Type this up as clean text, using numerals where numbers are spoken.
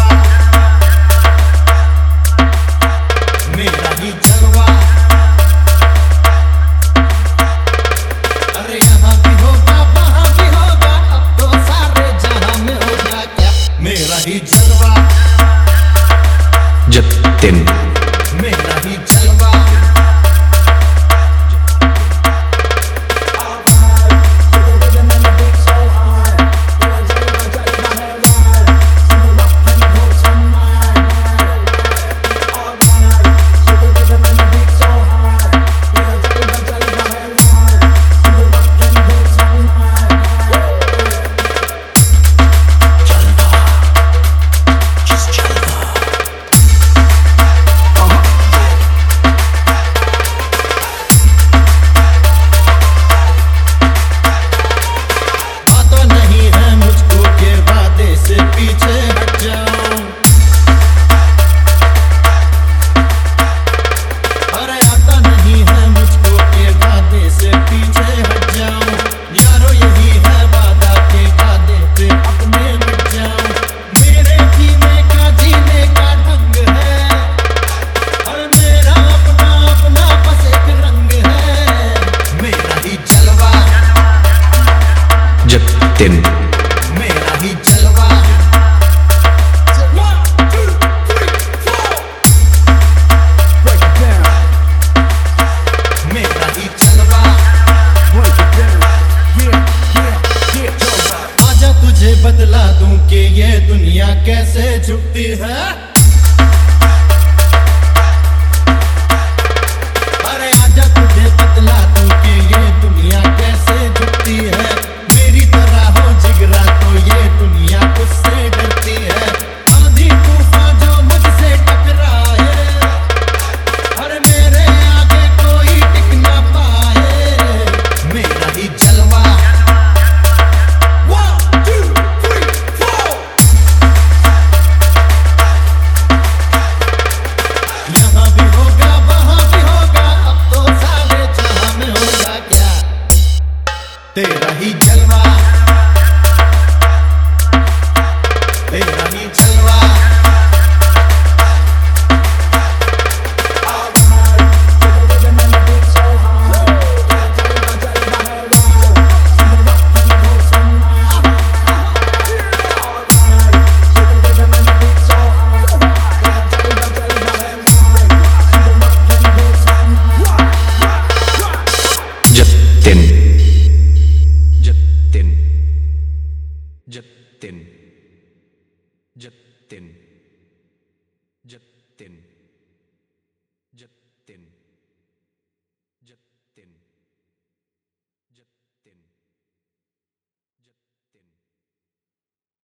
मेरा ही जलवा। अरे यहाँ भी होगा वहाँ भी होगा, अब तो सारे जहां में होगा क्या मेरा ही जलवा। जतिन मेरा ही जलवा। जतिन मेरा ही जलवा। मेरा ही जलवा। आजा तुझे बतला दूं कि ये दुनिया कैसे झुकती है। अरे आजा तुझे बतला दूं कि ये दुनिया कैसे झुकती है। मेरी तरह हो जिगरा तो ये दुनिया उससे डरती है। आंधी तूफान जो मुझसे टकराए, अरे मेरे आगे कोई टिक ना पाए। मेरा ही जलवा। 1 2 3 4। यहाँ भी होगा वहाँ भी होगा, अब तो सारे जहां में होगा क्या तेरा ही जलवा। तेरा ही जलवा। जतिन जतिन जतिन जतिन जतिन जतिन